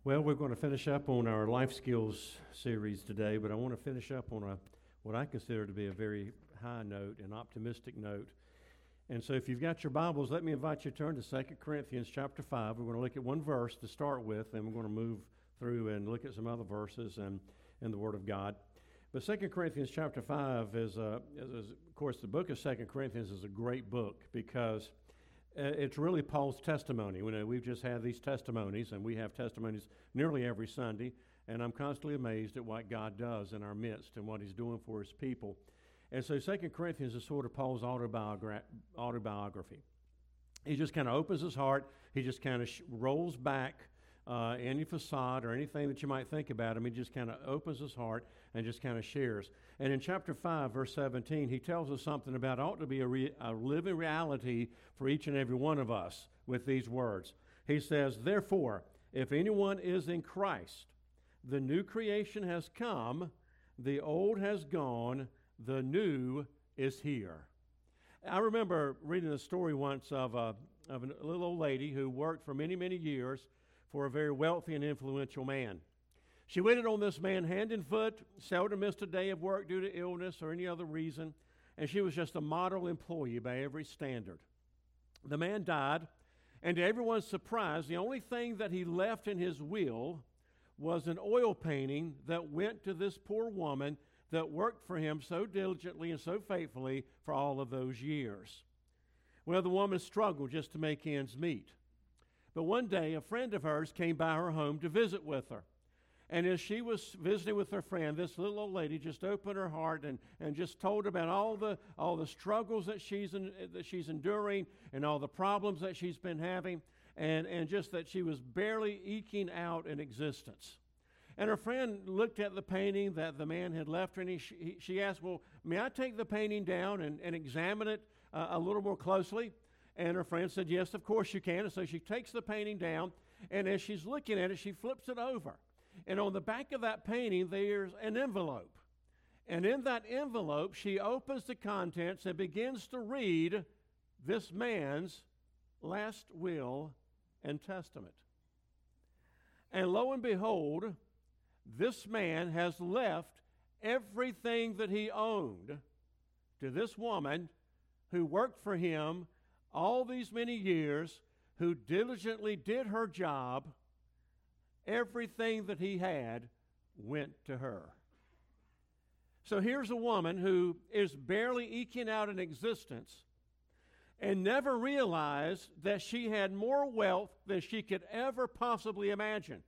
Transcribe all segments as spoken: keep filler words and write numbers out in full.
Well, we're going to finish up on our life skills series today, but I want to finish up on a what I consider to be a very high note, an optimistic note. And so if you've got your Bibles, let me invite you to turn to Second Corinthians chapter five. We're going to look at one verse to start with, and we're going to move through and look at some other verses and in the Word of God. But Second Corinthians chapter five is, a, is, is, of course, the book of Second Corinthians is a great book because it's really Paul's testimony. We know we've just had these testimonies, and we have testimonies nearly every Sunday, and I'm constantly amazed at what God does in our midst and what he's doing for his people. And so Second Corinthians is sort of Paul's autobiogra- autobiography. He just kind of opens his heart. He just kind of sh- rolls back uh, any facade or anything that you might think about him. He just kind of opens his heart and just kind of shares. And in chapter five, verse seventeen, he tells us something about ought to be a, re- a living reality for each and every one of us with these words. He says, "Therefore, if anyone is in Christ, the new creation has come, the old has gone, the new is here." I remember reading a story once of a, of a little old lady who worked for many, many years for a very wealthy and influential man. She waited on this man hand and foot, seldom missed a day of work due to illness or any other reason, and she was just a model employee by every standard. The man died, and to everyone's surprise, the only thing that he left in his will was an oil painting that went to this poor woman that worked for him so diligently and so faithfully for all of those years. Well, the woman struggled just to make ends meet. But one day, a friend of hers came by her home to visit with her. And as she was visiting with her friend, this little old lady just opened her heart and, and just told about all the all the struggles that she's in, that she's enduring and all the problems that she's been having, and, and just that she was barely eking out an existence. And her friend looked at the painting that the man had left her, and he, she, she asked, "Well, may I take the painting down and, and examine it uh, a little more closely?" And her friend said, "Yes, of course you can." And so she takes the painting down, and as she's looking at it, she flips it over. And on the back of that painting, there's an envelope. And in that envelope, she opens the contents and begins to read this man's last will and testament. And lo and behold, this man has left everything that he owned to this woman who worked for him all these many years, who diligently did her job. Everything that he had went to her. So here's a woman who is barely eking out an existence and never realized that she had more wealth than she could ever possibly imagine.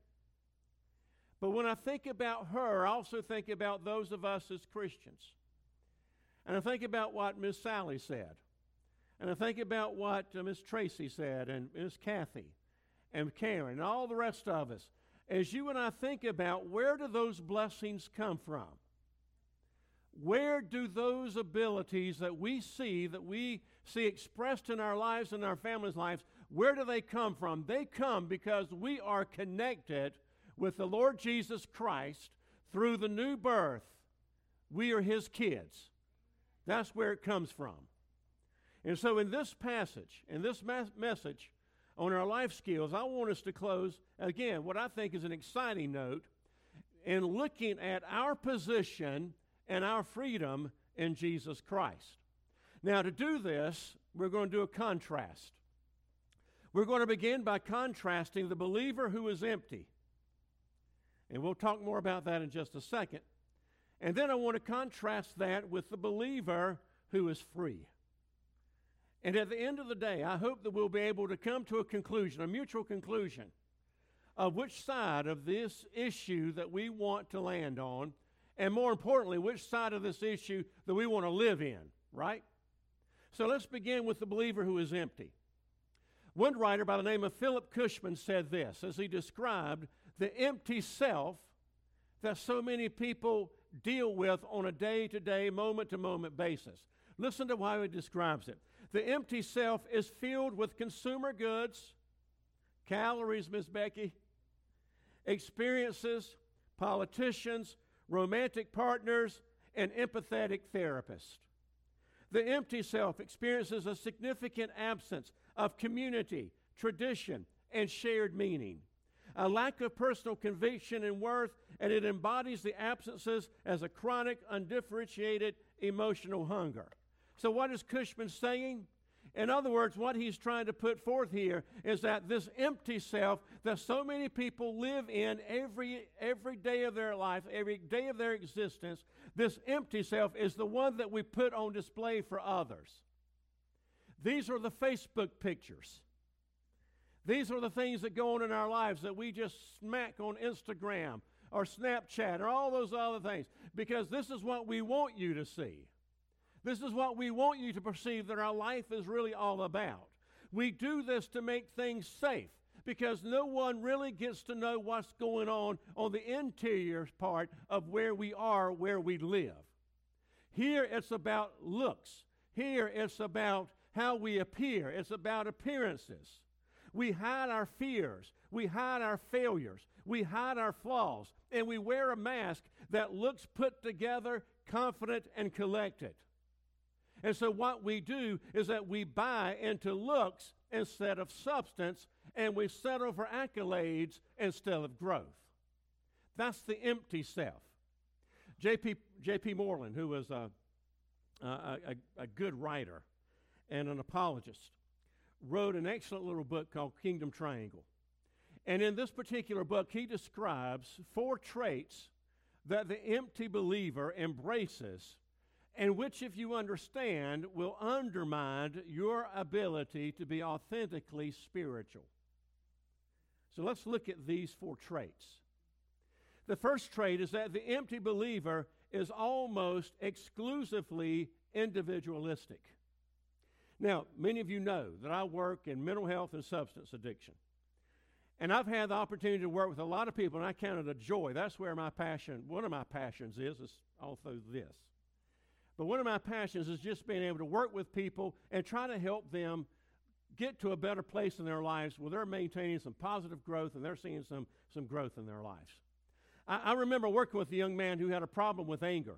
But when I think about her, I also think about those of us as Christians. And I think about what Miss Sally said. And I think about what uh, Miss Tracy said, and Miss Kathy, and Karen, and all the rest of us. As you and I think about, where do those blessings come from? Where do those abilities that we see, that we see expressed in our lives and our families' lives, where do they come from? They come because we are connected with the Lord Jesus Christ through the new birth. We are his kids. That's where it comes from. And so in this passage, in this ma- message on our life skills, I want us to close, again, what I think is an exciting note in looking at our position and our freedom in Jesus Christ. Now, to do this, we're going to do a contrast. We're going to begin by contrasting the believer who is empty. And we'll talk more about that in just a second. And then I want to contrast that with the believer who is free. And at the end of the day, I hope that we'll be able to come to a conclusion, a mutual conclusion, of which side of this issue that we want to land on, and more importantly, which side of this issue that we want to live in, right? So let's begin with the believer who is empty. One writer by the name of Philip Cushman said this, as he described the empty self that so many people deal with on a day-to-day, moment-to-moment basis. Listen to how he describes it. The empty self is filled with consumer goods, calories, Miss Becky, experiences, politicians, romantic partners, and empathetic therapists. The empty self experiences a significant absence of community, tradition, and shared meaning. a lack of personal conviction and worth, and it embodies the absences as a chronic, undifferentiated emotional hunger. So what is Cushman saying? In other words, what he's trying to put forth here is that this empty self that so many people live in every, every day of their life, every day of their existence, this empty self is the one that we put on display for others. These are the Facebook pictures. These are the things that go on in our lives that we just smack on Instagram or Snapchat or all those other things, because this is what we want you to see. This is what we want you to perceive that our life is really all about. We do this to make things safe, because no one really gets to know what's going on on the interior part of where we are, where we live. Here it's about looks. Here it's about how we appear. It's about appearances. We hide our fears. We hide our failures. We hide our flaws. And we wear a mask that looks put together, confident, and collected. And so what we do is that we buy into looks instead of substance, and we settle for accolades instead of growth. That's the empty self. J P J P Moreland, who was a, a, a, a good writer and an apologist, wrote an excellent little book called Kingdom Triangle. And in this particular book, he describes four traits that the empty believer embraces, and which, if you understand, will undermine your ability to be authentically spiritual. So let's look at these four traits. The first trait is that the empty believer is almost exclusively individualistic. Now, many of you know that I work in mental health and substance addiction. And I've had the opportunity to work with a lot of people, and I count it a joy. That's where my passion, one of my passions is, is also this. But one of my passions is just being able to work with people and try to help them get to a better place in their lives where they're maintaining some positive growth and they're seeing some, some growth in their lives. I, I remember working with a young man who had a problem with anger.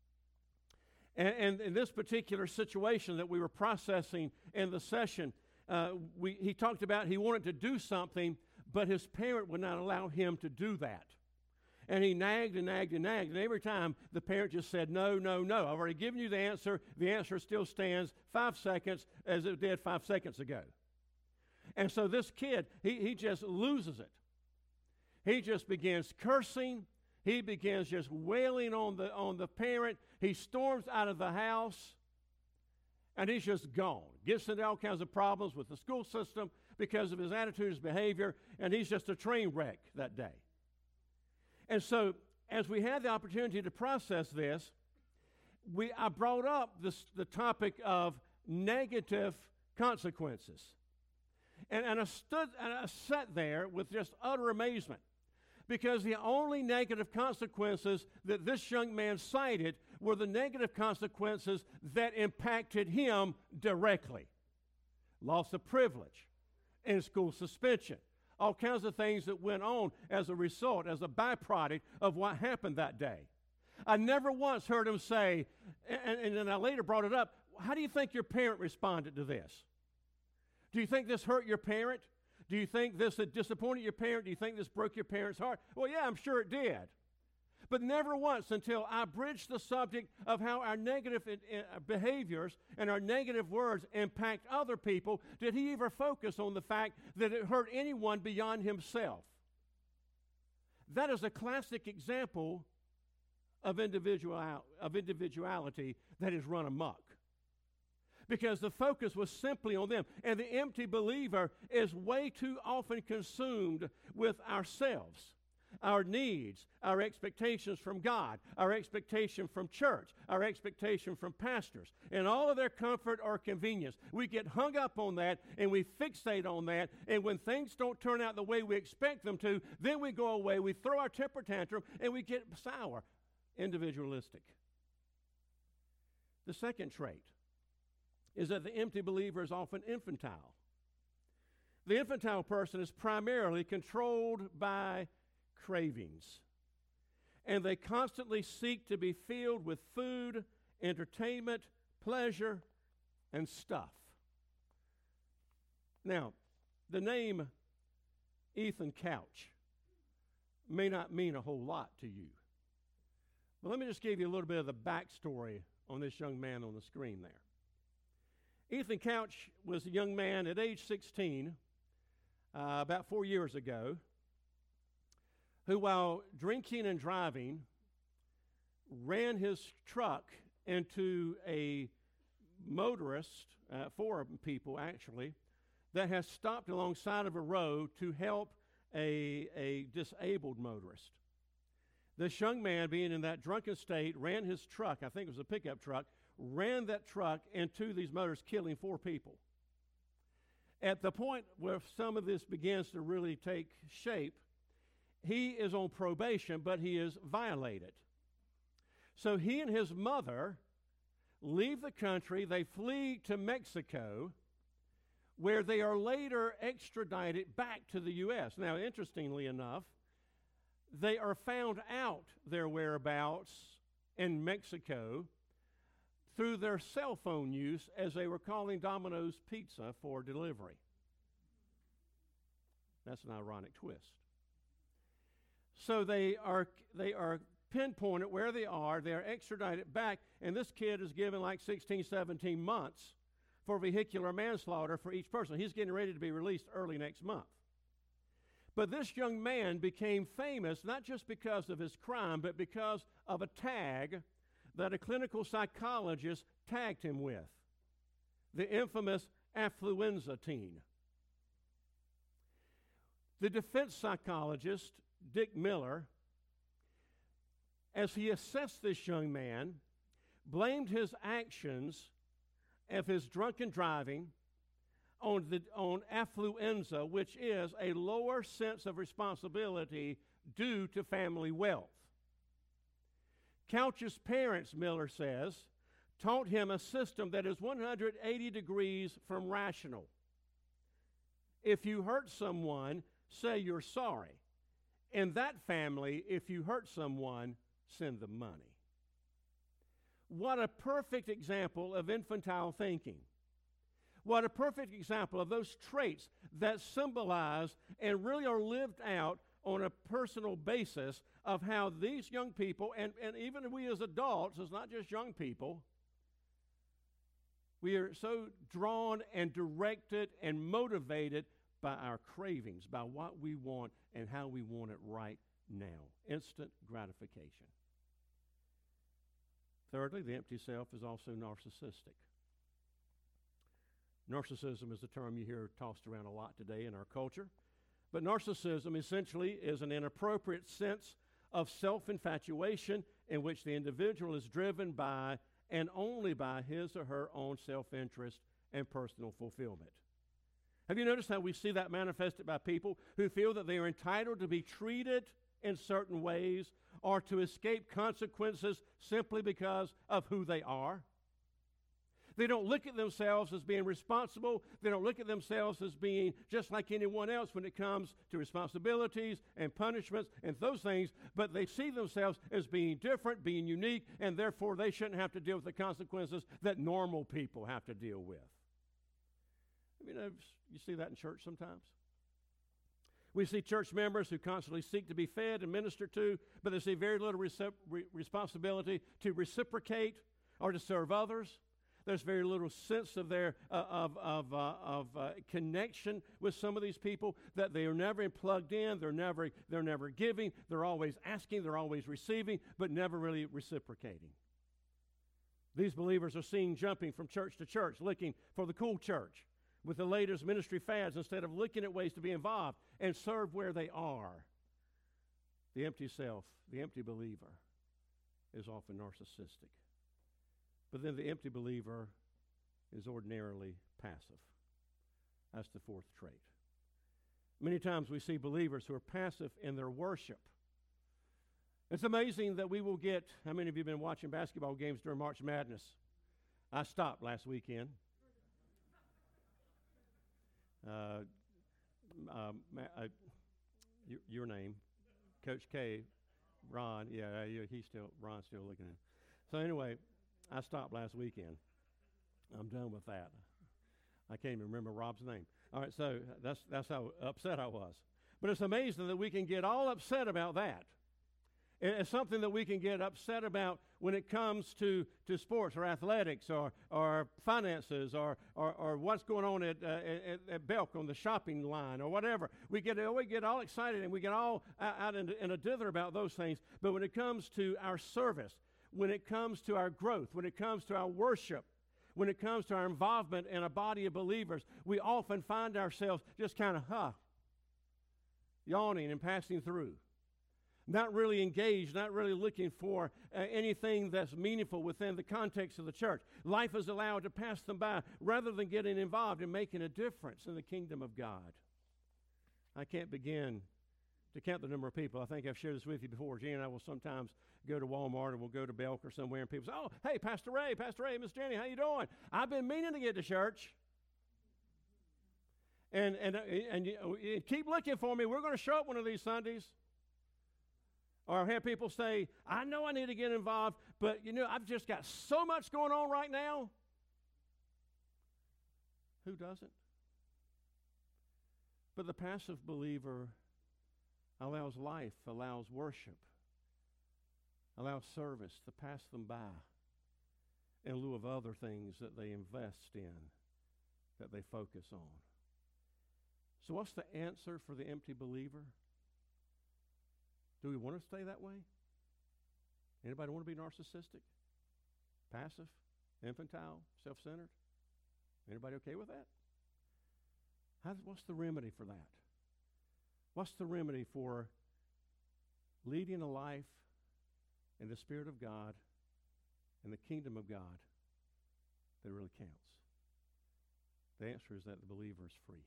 And, and in this particular situation that we were processing in the session, uh, we, he talked about he wanted to do something, but his parent would not allow him to do that. And he nagged and nagged and nagged. And every time the parent just said, no, no, no. I've already given you the answer. The answer still stands five seconds as it did five seconds ago. And so this kid, he, he just loses it. He just begins cursing. He begins just wailing on the, on the parent. He storms out of the house. And he's just gone. Gets into all kinds of problems with the school system because of his attitude, his behavior. And he's just a train wreck that day. And so, as we had the opportunity to process this, we I brought up this, the topic of negative consequences. And, and I stood and I sat there with just utter amazement, because the only negative consequences that this young man cited were the negative consequences that impacted him directly. Loss of privilege, in-school suspension, all kinds of things that went on as a result, as a byproduct of what happened that day. I never once heard him say, and, and then I later brought it up, how do you think your parent responded to this? Do you think this hurt your parent? Do you think this had disappointed your parent? Do you think this broke your parent's heart? Well, yeah, I'm sure it did. But never once until I bridged the subject of how our negative in, in, uh, behaviors and our negative words impact other people did he ever focus on the fact that it hurt anyone beyond himself. That is a classic example of, individual, of individuality that is run amok. Because the focus was simply on them. And the empty believer is way too often consumed with ourselves, our needs, our expectations from God, our expectation from church, our expectation from pastors, and all of their comfort or convenience. We get hung up on that, and we fixate on that, and when things don't turn out the way we expect them to, then we go away, we throw our temper tantrum, and we get sour, individualistic. The second trait is that the empty believer is often infantile. The infantile person is primarily controlled by cravings, and they constantly seek to be filled with food, entertainment, pleasure, and stuff. Now, the name Ethan Couch may not mean a whole lot to you. But let me just give you a little bit of the backstory on this young man on the screen there. Ethan Couch was a young man at age sixteen, uh, about four years ago, who, while drinking and driving, ran his truck into a motorist, uh, four people actually, that has stopped alongside of a road to help a, a disabled motorist. This young man, being in that drunken state, ran his truck, I think it was a pickup truck, ran that truck into these motorists, killing four people. At the point where some of this begins to really take shape, he is on probation, but he is violated. So he and his mother leave the country. They flee to Mexico, where they are later extradited back to the U S Now, interestingly enough, they are found out their whereabouts in Mexico through their cell phone use as they were calling Domino's Pizza for delivery. That's an ironic twist. So they are they are pinpointed where they are. They are extradited back, and this kid is given like sixteen, seventeen months for vehicular manslaughter for each person. He's getting ready to be released early next month. But this young man became famous not just because of his crime, but because of a tag that a clinical psychologist tagged him with, the infamous affluenza teen. The defense psychologist, Dick Miller, as he assessed this young man, blamed his actions of his drunken driving on, the, on affluenza, which is a lower sense of responsibility due to family wealth. Couch's parents, Miller says, taught him a system that is one hundred eighty degrees from rational. If you hurt someone, say you're sorry. In that family, if you hurt someone, send them money. What a perfect example of infantile thinking. What a perfect example of those traits that symbolize and really are lived out on a personal basis of how these young people, and, and even we as adults, it's not just young people, we are so drawn and directed and motivated by our cravings, by what we want and how we want it right now. Instant gratification. Thirdly, the empty self is also narcissistic. Narcissism is a term you hear tossed around a lot today in our culture. But narcissism essentially is an inappropriate sense of self-infatuation in which the individual is driven by and only by his or her own self-interest and personal fulfillment. Have you noticed how we see that manifested by people who feel that they are entitled to be treated in certain ways or to escape consequences simply because of who they are? They don't look at themselves as being responsible. They don't look at themselves as being just like anyone else when it comes to responsibilities and punishments and those things, but they see themselves as being different, being unique, and therefore they shouldn't have to deal with the consequences that normal people have to deal with. You know, you see that in church sometimes. We see church members who constantly seek to be fed and ministered to, but they see very little recip- re- responsibility to reciprocate or to serve others. There's very little sense of their uh, of of uh, of uh, connection with some of these people, that they are never plugged in. They're never they're never giving. They're always asking. They're always receiving, but never really reciprocating. These believers are seen jumping from church to church, looking for the cool church with the latest ministry fads instead of looking at ways to be involved and serve where they are. The empty self, the empty believer, is often narcissistic. But then the empty believer is ordinarily passive. That's the fourth trait. Many times we see believers who are passive in their worship. It's amazing that we will get, how many of you have been watching basketball games during March Madness? I stopped last weekend. Uh, um, uh, your, your name, Coach K, Ron, yeah, he's still, Ron's still looking at him. So anyway, I stopped last weekend. I'm done with that. I can't even remember Rob's name. All right, so that's that's how upset I was. But it's amazing that we can get all upset about that. It's something that we can get upset about when it comes to, to sports or athletics or, or finances or, or, or what's going on at, uh, at, at Belk on the shopping line or whatever. We get, we get all excited and we get all out in, in a dither about those things. But when it comes to our service, when it comes to our growth, when it comes to our worship, when it comes to our involvement in a body of believers, we often find ourselves just kind of, huh, yawning and passing through. Not really engaged, not really looking for uh, anything that's meaningful within the context of the church. Life is allowed to pass them by rather than getting involved and making a difference in the kingdom of God. I can't begin to count the number of people. I think I've shared this with you before. Jen and I will sometimes go to Walmart or we'll go to Belk or somewhere and people say, oh, hey, Pastor Ray, Pastor Ray, Miss Jenny, how you doing? I've been meaning to get to church. And, and, and, and keep looking for me. We're going to show up one of these Sundays. Or I've had people say, I know I need to get involved, but, you know, I've just got so much going on right now. Who doesn't? But the passive believer allows life, allows worship, allows service to pass them by in lieu of other things that they invest in, that they focus on. So what's the answer for the empty believer? Do we want to stay that way? Anybody want to be narcissistic? Passive? Infantile? Self-centered? Anybody okay with that? How, what's the remedy for that? What's the remedy for leading a life in the Spirit of God and the kingdom of God that really counts? The answer is that the believer is free.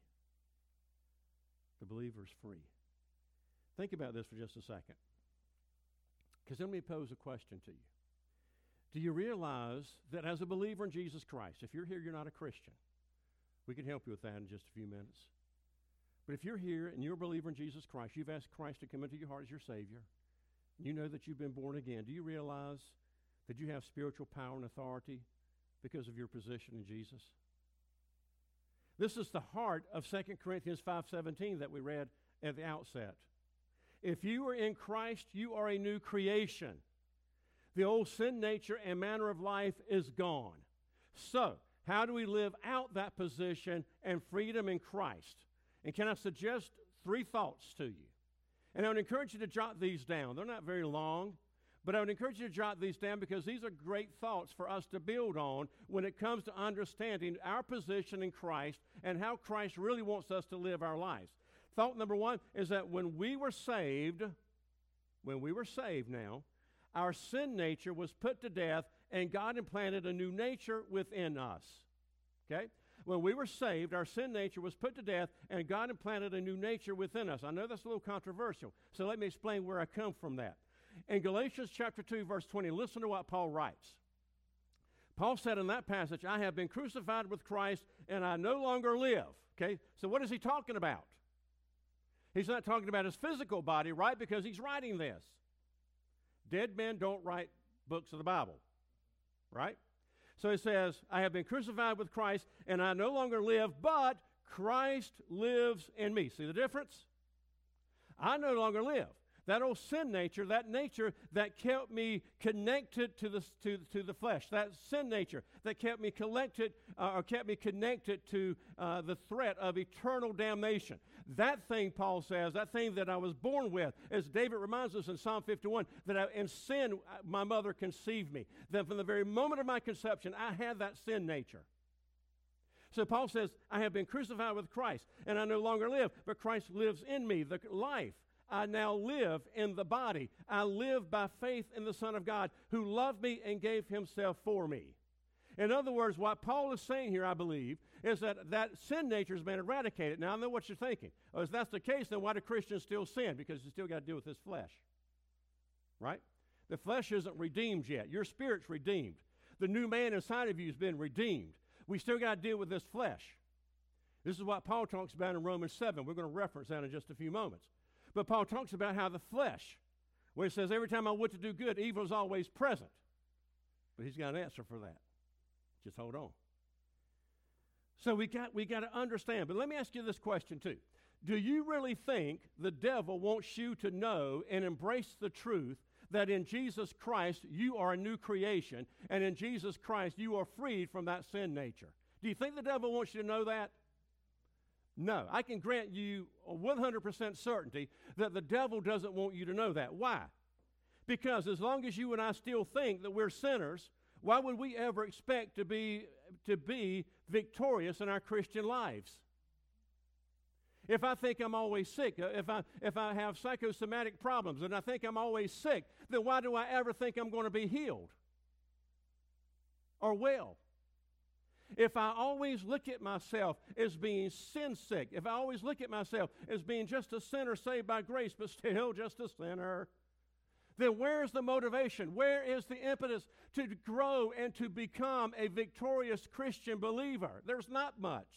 The believer is free. Think about this for just a second. Because let me pose a question to you. Do you realize that as a believer in Jesus Christ, if you're here, you're not a Christian. We can help you with that in just a few minutes. But if you're here and you're a believer in Jesus Christ, you've asked Christ to come into your heart as your Savior, you know that you've been born again. Do you realize that you have spiritual power and authority because of your position in Jesus? This is the heart of Second Corinthians five seventeen that we read at the outset. If you are in Christ, you are a new creation. The old sin nature and manner of life is gone. So, how do we live out that position and freedom in Christ? And can I suggest three thoughts to you? And I would encourage you to jot these down. They're not very long, but I would encourage you to jot these down because these are great thoughts for us to build on when it comes to understanding our position in Christ and how Christ really wants us to live our lives. Thought number one is that when we were saved, when we were saved now, our sin nature was put to death and God implanted a new nature within us. Okay? When we were saved, our sin nature was put to death and God implanted a new nature within us. I know that's a little controversial, so let me explain where I come from that. In Galatians chapter two, verse twenty, listen to what Paul writes. Paul said in that passage, I have been crucified with Christ and I no longer live. Okay? So what is he talking about? He's not talking about his physical body, right? Because he's writing this. Dead men don't write books of the Bible, right? So he says, I have been crucified with Christ, and I no longer live, but Christ lives in me. See the difference? I no longer live. That old sin nature, that nature that kept me connected to the, to, to the flesh, that sin nature that kept me collected, uh, or kept me connected to uh, the threat of eternal damnation. That thing, Paul says, that thing that I was born with, as David reminds us in Psalm fifty-one, that I, in sin my mother conceived me. That from the very moment of my conception, I had that sin nature. So Paul says, I have been crucified with Christ, and I no longer live, but Christ lives in me, the life. I now live in the body. I live by faith in the Son of God who loved me and gave himself for me. In other words, what Paul is saying here, I believe, is that that sin nature has been eradicated. Now, I know what you're thinking. Oh, if that's the case, then why do Christians still sin? Because you still got to deal with this flesh. Right? The flesh isn't redeemed yet. Your spirit's redeemed. The new man inside of you has been redeemed. We still got to deal with this flesh. This is what Paul talks about in Romans seven. We're going to reference that in just a few moments. But Paul talks about how the flesh, where he says, every time I want to do good, evil is always present. But he's got an answer for that. Just hold on. So we got, we got to understand. But let me ask you this question too. Do you really think the devil wants you to know and embrace the truth that in Jesus Christ you are a new creation, and in Jesus Christ you are freed from that sin nature? Do you think the devil wants you to know that? No. I can grant you a one hundred percent certainty that the devil doesn't want you to know that. Why? Because as long as you and I still think that we're sinners, why would we ever expect to be, to be victorious in our Christian lives? If I think I'm always sick, if I, if I have psychosomatic problems and I think I'm always sick, then why do I ever think I'm going to be healed or well? If I always look at myself as being sin sick, if I always look at myself as being just a sinner saved by grace but still just a sinner, then where's the motivation? Where is the impetus to grow and to become a victorious Christian believer? There's not much.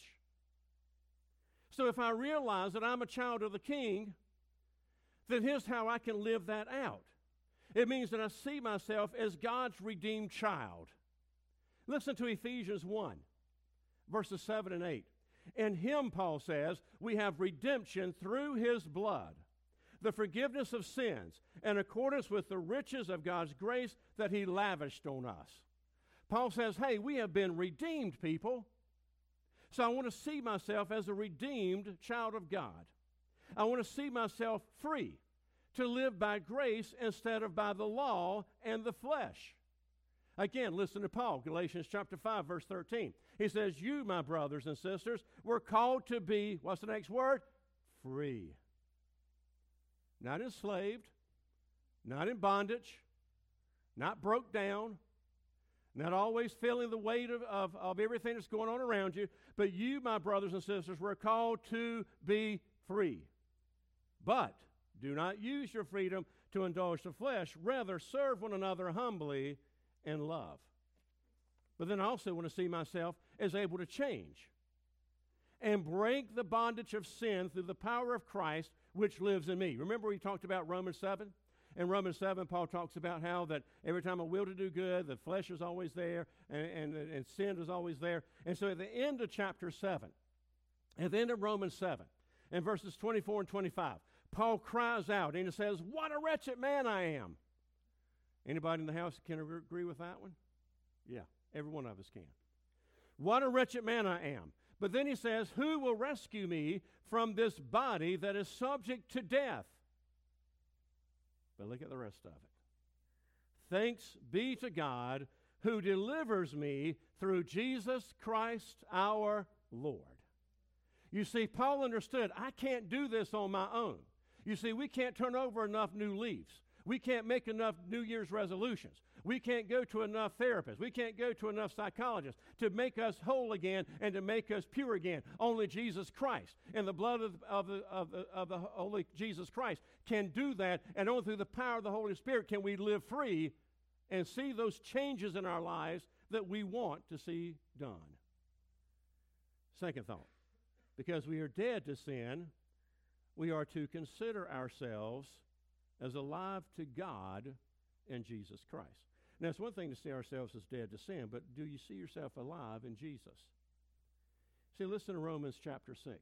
So if I realize that I'm a child of the King, then here's how I can live that out. It means that I see myself as God's redeemed child. Listen to Ephesians one, verses seven and eight. In him, Paul says, we have redemption through his blood, the forgiveness of sins, in accordance with the riches of God's grace that he lavished on us. Paul says, hey, we have been redeemed, people. So I want to see myself as a redeemed child of God. I want to see myself free to live by grace instead of by the law and the flesh. Again, listen to Paul, Galatians chapter five, verse thirteen. He says, you, my brothers and sisters, were called to be, what's the next word? Free. Not enslaved, not in bondage, not broke down, not always feeling the weight of, of, of everything that's going on around you, but you, my brothers and sisters, were called to be free. But do not use your freedom to indulge the flesh. Rather, serve one another humbly in love. But then I also want to see myself as able to change and break the bondage of sin through the power of Christ, which lives in me. Remember we talked about Romans seven? In Romans seven, Paul talks about how that every time I will to do good, the flesh is always there, and, and, and sin is always there. And so at the end of chapter seven, at the end of Romans seven, in verses twenty-four and twenty-five, Paul cries out and he says, what a wretched man I am. Anybody in the house can agree with that one? Yeah, every one of us can. What a wretched man I am. But then he says, who will rescue me from this body that is subject to death? But look at the rest of it. Thanks be to God who delivers me through Jesus Christ our Lord. You see, Paul understood, I can't do this on my own. You see, we can't turn over enough new leaves. We can't make enough New Year's resolutions. We can't go to enough therapists. We can't go to enough psychologists to make us whole again and to make us pure again. Only Jesus Christ and the blood of, of, the, of, the, of the Holy Jesus Christ can do that, and only through the power of the Holy Spirit can we live free and see those changes in our lives that we want to see done. Second thought, because we are dead to sin, we are to consider ourselves as alive to God in Jesus Christ. Now, it's one thing to see ourselves as dead to sin, but do you see yourself alive in Jesus? See, listen to Romans chapter six,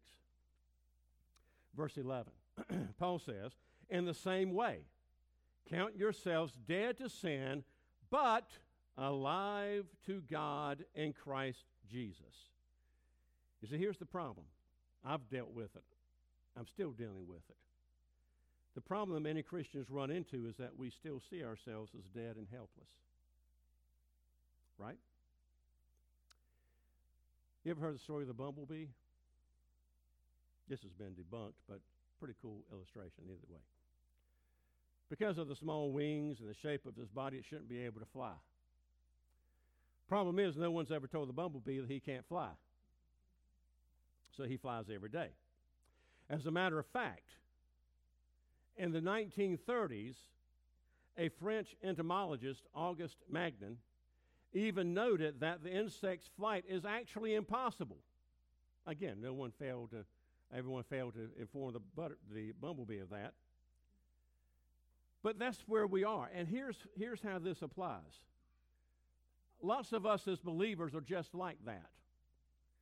verse eleven. Paul says, in the same way, count yourselves dead to sin, but alive to God in Christ Jesus. You see, here's the problem. I've dealt with it. I'm still dealing with it. The problem that many Christians run into is that we still see ourselves as dead and helpless. Right? You ever heard the story of the bumblebee? This has been debunked, but pretty cool illustration either way. Because of the small wings and the shape of his body, it shouldn't be able to fly. Problem is, no one's ever told the bumblebee that he can't fly. So he flies every day. As a matter of fact, in the nineteen thirties, a French entomologist, Auguste Magnan, even noted that the insect's flight is actually impossible. Again, no one failed to, everyone failed to inform the, butter, the bumblebee of that. But that's where we are. And here's, here's how this applies. Lots of us as believers are just like that.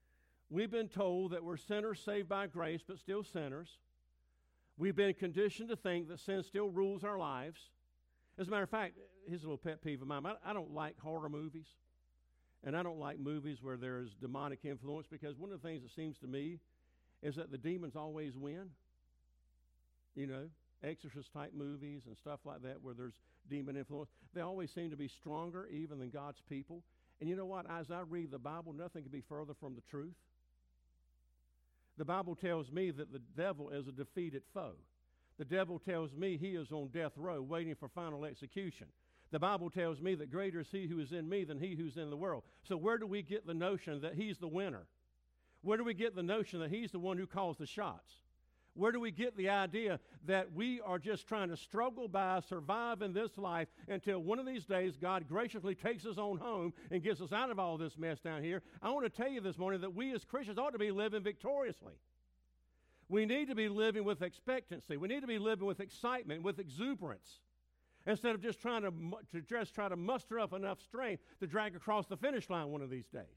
We've been told that we're sinners saved by grace, but still sinners. We've been conditioned to think that sin still rules our lives. As a matter of fact, here's a little pet peeve of mine. I, I don't like horror movies, and I don't like movies where there's demonic influence, because one of the things that seems to me is that the demons always win. You know, exorcist-type movies and stuff like that where there's demon influence. They always seem to be stronger even than God's people. And you know what? As I read the Bible, nothing can be further from the truth. The Bible tells me that the devil is a defeated foe. The devil tells me he is on death row waiting for final execution. The Bible tells me that greater is he who is in me than he who's in the world. So where do we get the notion that he's the winner? Where do we get the notion that he's the one who calls the shots? Where do we get the idea that we are just trying to struggle by, survive in this life until one of these days God graciously takes us on home and gets us out of all this mess down here? I want to tell you this morning that we as Christians ought to be living victoriously. We need to be living with expectancy. We need to be living with excitement, with exuberance, instead of just trying to, to just try to muster up enough strength to drag across the finish line one of these days.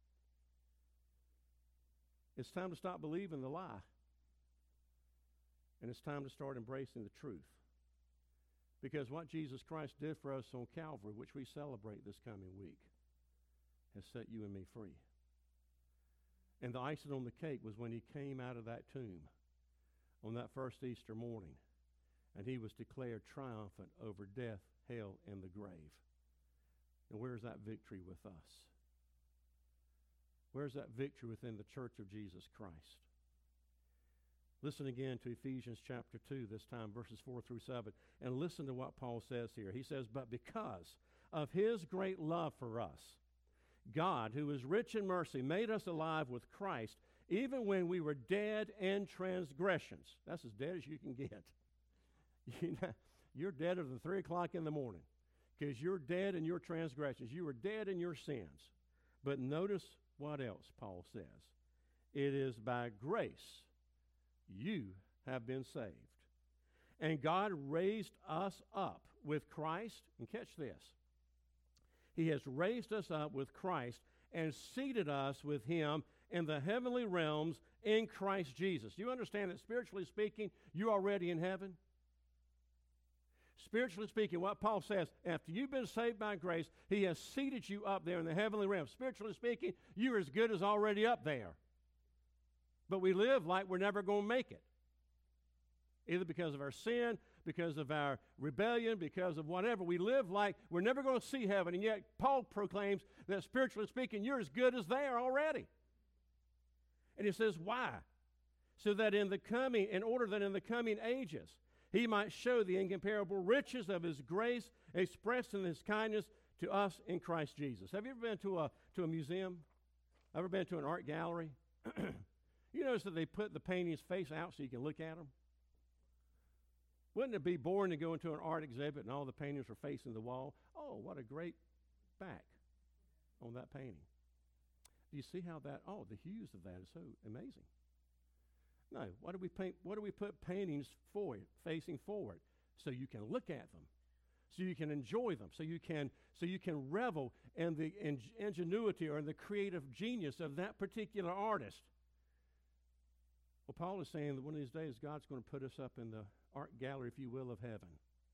It's time to stop believing the lie. And it's time to start embracing the truth. Because what Jesus Christ did for us on Calvary, which we celebrate this coming week, has set you and me free. And the icing on the cake was when he came out of that tomb on that first Easter morning, and he was declared triumphant over death, hell, and the grave. And where's that victory with us? Where's that victory within the church of Jesus Christ? Listen again to Ephesians chapter two, this time verses four through seven, and listen to what Paul says here. He says, "But because of his great love for us, God, who is rich in mercy, made us alive with Christ, even when we were dead in transgressions." That's as dead as you can get. You know, you're deader than three o'clock in the morning, because you're dead in your transgressions. You were dead in your sins. But notice what else Paul says. It is by grace you have been saved. And God raised us up with Christ, and catch this, he has raised us up with Christ and seated us with him in the heavenly realms in Christ Jesus. Do you understand that spiritually speaking, you're already in heaven? Spiritually speaking, what Paul says, after you've been saved by grace, he has seated you up there in the heavenly realm. Spiritually speaking, you're as good as already up there. But we live like we're never going to make it. Either because of our sin, because of our rebellion, because of whatever. We live like we're never going to see heaven. And yet Paul proclaims that spiritually speaking, you're as good as there already. And he says, why? So that in the coming, in order that in the coming ages, he might show the incomparable riches of his grace expressed in his kindness to us in Christ Jesus. Have you ever been to a, to a museum? Ever been to an art gallery? You notice that they put the paintings face out so you can look at them? Wouldn't it be boring to go into an art exhibit and all the paintings are facing the wall? Oh, what a great back on that painting. Do you see how that, oh, the hues of that is so amazing. No, what do we paint, what do we put paintings for, facing forward? So you can look at them, so you can enjoy them, so you can, so you can revel in the in, ingenuity or in the creative genius of that particular artist. Well, Paul is saying that one of these days God's going to put us up in the art gallery, if you will, of heaven.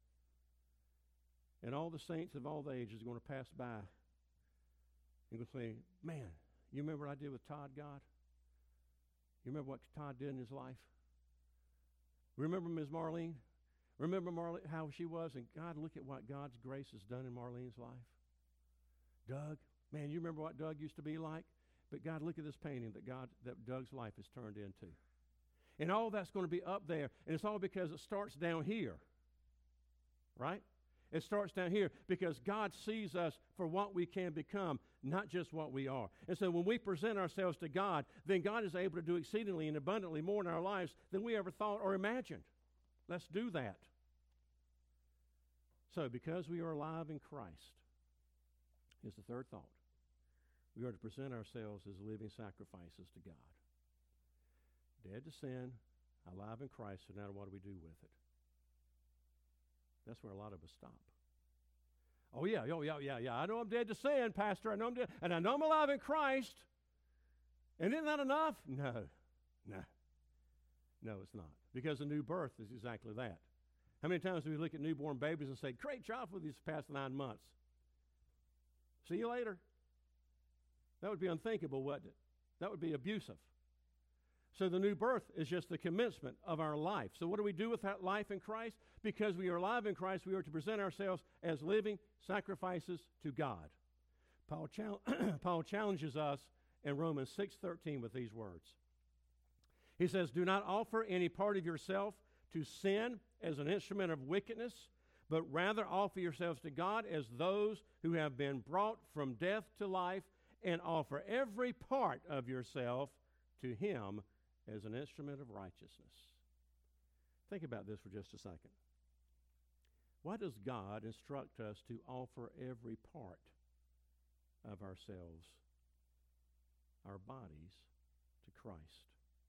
And all the saints of all the ages are going to pass by and go say, man, you remember what I did with Todd, God? You remember what Todd did in his life? Remember Miz Marlene? Remember Marlene, how she was? And God, look at what God's grace has done in Marlene's life. Doug, man, you remember what Doug used to be like? But God, look at this painting that God, that Doug's life has turned into. And all that's going to be up there. And it's all because it starts down here. Right? It starts down here because God sees us for what we can become, not just what we are. And so when we present ourselves to God, then God is able to do exceedingly and abundantly more in our lives than we ever thought or imagined. Let's do that. So because we are alive in Christ, here's the third thought. We are to present ourselves as living sacrifices to God. Dead to sin, alive in Christ, so now what do we do with it? That's where a lot of us stop. Oh, yeah, oh, yeah, yeah, yeah. I know I'm dead to sin, Pastor. I know I'm dead, and I know I'm alive in Christ. And isn't that enough? No, no. No, it's not. Because a new birth is exactly that. How many times do we look at newborn babies and say, great job for these past nine months? See you later. That would be unthinkable, wouldn't it? That would be abusive. So the new birth is just the commencement of our life. So what do we do with that life in Christ? Because we are alive in Christ, we are to present ourselves as living sacrifices to God. Paul, chal- Paul challenges us in Romans six thirteen with these words. He says, do not offer any part of yourself to sin as an instrument of wickedness, but rather offer yourselves to God as those who have been brought from death to life, and offer every part of yourself to Him as an instrument of righteousness. Think about this for just a second. Why does God instruct us to offer every part of ourselves, our bodies, to Christ?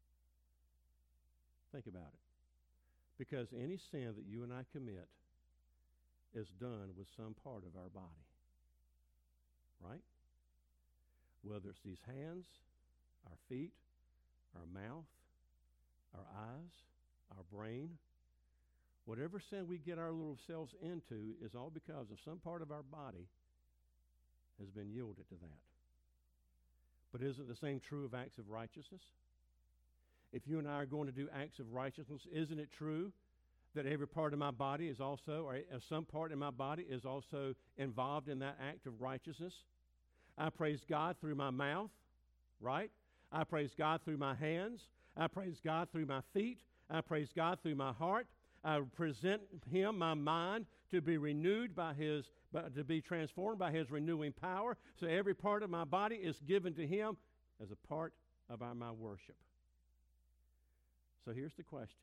Think about it. Because any sin that you and I commit is done with some part of our body. Right? Whether it's these hands, our feet, our mouth, our eyes, our brain, whatever sin we get our little selves into is all because of some part of our body has been yielded to that. But isn't the same true of acts of righteousness? If you and I are going to do acts of righteousness, isn't it true that every part of my body is also, or some part in my body is also involved in that act of righteousness? I praise God through my mouth, right? I praise God through my hands. I praise God through my feet. I praise God through my heart. I present Him, my mind, to be renewed by His, to be transformed by His renewing power. So every part of my body is given to Him as a part of our, my worship. So here's the question.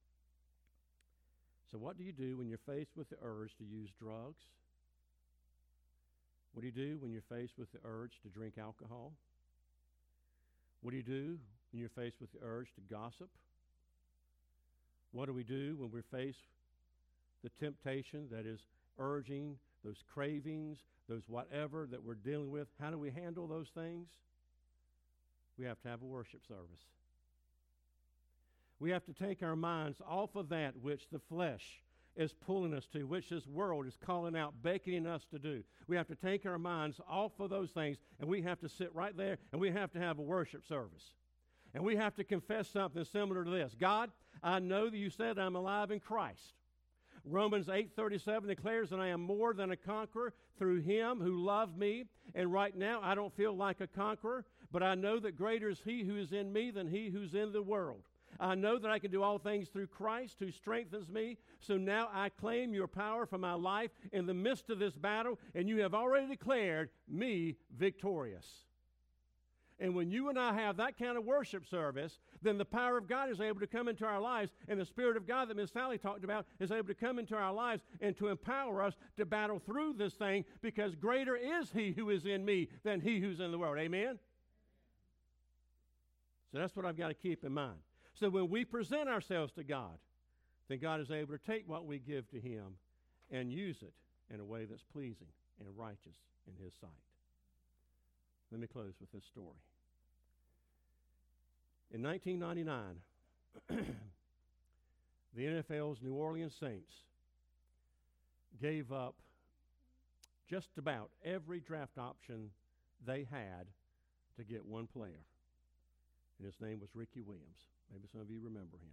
So what do you do when you're faced with the urge to use drugs? What do you do when you're faced with the urge to drink alcohol? What do you do when you're faced with the urge to gossip? What do we do when we're faced with the temptation that is urging, those cravings, those whatever that we're dealing with? How do we handle those things? We have to have a worship service. We have to take our minds off of that which the flesh is pulling us to, which this world is calling out, beckoning us to do. We have to take our minds off of those things, and we have to sit right there, and we have to have a worship service. And we have to confess something similar to this. God, I know that you said I'm alive in Christ. Romans eight thirty-seven declares that I am more than a conqueror through Him who loved me. And right now I don't feel like a conqueror, but I know that greater is He who is in me than he who's in the world. I know that I can do all things through Christ who strengthens me. So now I claim your power for my life in the midst of this battle, and you have already declared me victorious. And when you and I have that kind of worship service, then the power of God is able to come into our lives, and the Spirit of God that Miss Sally talked about is able to come into our lives and to empower us to battle through this thing, because greater is He who is in me than he who's in the world. Amen? So that's what I've got to keep in mind. So when we present ourselves to God, then God is able to take what we give to Him and use it in a way that's pleasing and righteous in His sight. Let me close with this story. In nineteen ninety-nine, the N F L's New Orleans Saints gave up just about every draft option they had to get one player, and his name was Ricky Williams. Maybe some of you remember him.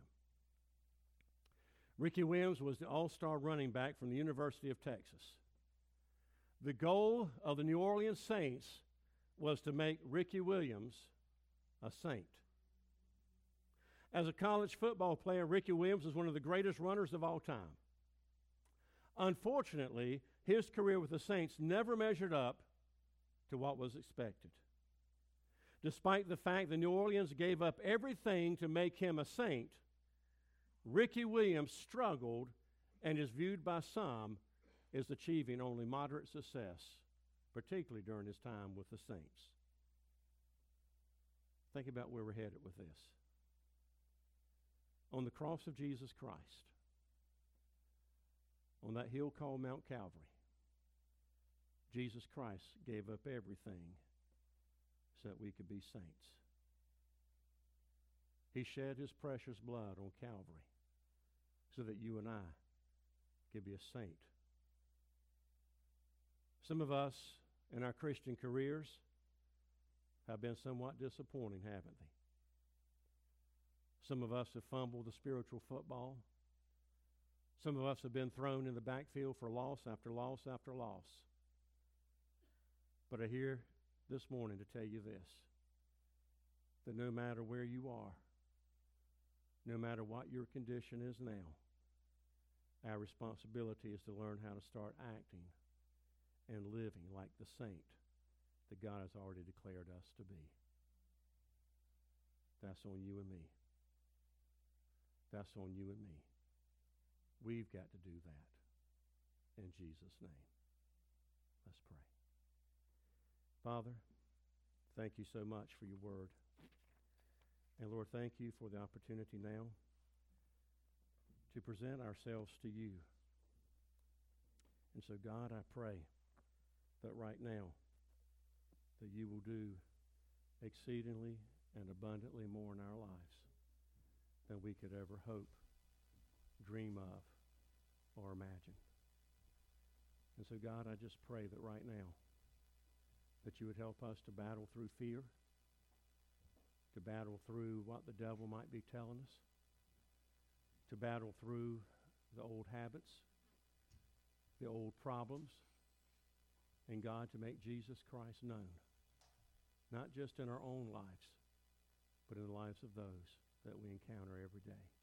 Ricky Williams was the all-star running back from the University of Texas. The goal of the New Orleans Saints was to make Ricky Williams a Saint. As a college football player, Ricky Williams was one of the greatest runners of all time. Unfortunately, his career with the Saints never measured up to what was expected. Despite the fact that New Orleans gave up everything to make him a Saint, Ricky Williams struggled and is viewed by some as achieving only moderate success, particularly during his time with the Saints. Think about where we're headed with this. On the cross of Jesus Christ, on that hill called Mount Calvary, Jesus Christ gave up everything so that we could be saints. He shed his precious blood on Calvary so that you and I could be a saint. Some of us in our Christian careers have been somewhat disappointing, haven't they? Some of us have fumbled the spiritual football. Some of us have been thrown in the backfield for loss after loss after loss. But I'm here this morning to tell you this, that no matter where you are, no matter what your condition is now, our responsibility is to learn how to start acting and living like the saint that God has already declared us to be. That's on you and me. That's on you and me. We've got to do that in Jesus' name. Let's pray. Father, thank you so much for your word. And Lord, thank you for the opportunity now to present ourselves to you. And so, God, I pray that right now that you will do exceedingly and abundantly more in our lives than we could ever hope, dream of, or imagine. And so, God, I just pray that right now that you would help us to battle through fear, to battle through what the devil might be telling us, to battle through the old habits, the old problems, and God, to make Jesus Christ known, not just in our own lives, but in the lives of those that we encounter every day.